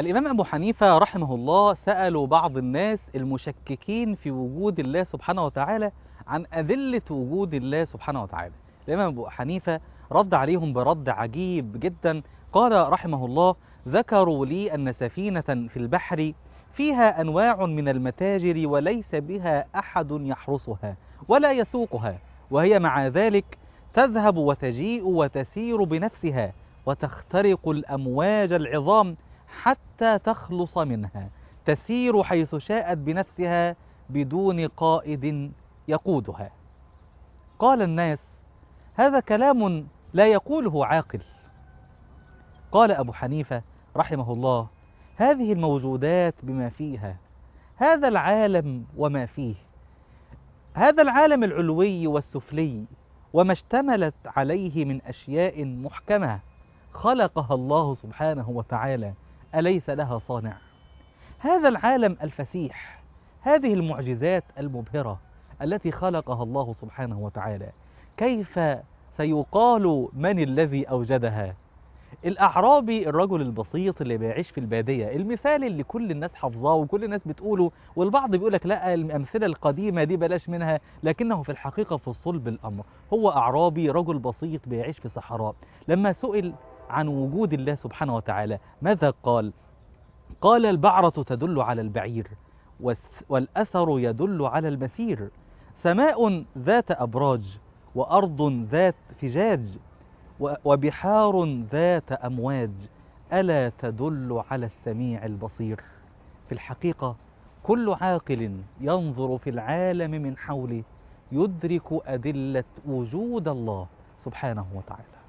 الإمام أبو حنيفة رحمه الله سألوا بعض الناس المشككين في وجود الله سبحانه وتعالى عن أدلة وجود الله سبحانه وتعالى. الإمام أبو حنيفة رد عليهم برد عجيب جدا. قال رحمه الله: ذكروا لي أن سفينة في البحر فيها أنواع من المتاجر وليس بها أحد يحرسها ولا يسوقها، وهي مع ذلك تذهب وتجيء وتسير بنفسها وتخترق الأمواج العظام حتى تخلص منها، تسير حيث شاءت بنفسها بدون قائد يقودها. قال الناس: هذا كلام لا يقوله عاقل. قال أبو حنيفة رحمه الله: هذه الموجودات بما فيها، هذا العالم وما فيه، هذا العالم العلوي والسفلي وما اشتملت عليه من أشياء محكمة خلقها الله سبحانه وتعالى، أليس لها صانع؟ هذا العالم الفسيح، هذه المعجزات المبهرة التي خلقها الله سبحانه وتعالى، كيف سيقال من الذي أوجدها؟ الأعرابي، الرجل البسيط اللي بيعيش في البادية، المثال اللي كل الناس حافظاه وكل الناس بتقوله، والبعض بيقولك لا الأمثلة القديمة دي بلاش منها، لكنه في الحقيقة في صلب الأمر هو أعرابي رجل بسيط بيعيش في صحراء. لما سئل عن وجود الله سبحانه وتعالى ماذا قال؟ قال: البعرة تدل على البعير، والأثر يدل على المسير، سماء ذات أبراج، وأرض ذات فجاج، وبحار ذات أمواج، ألا تدل على السميع البصير؟ في الحقيقة كل عاقل ينظر في العالم من حوله يدرك أدلة وجود الله سبحانه وتعالى.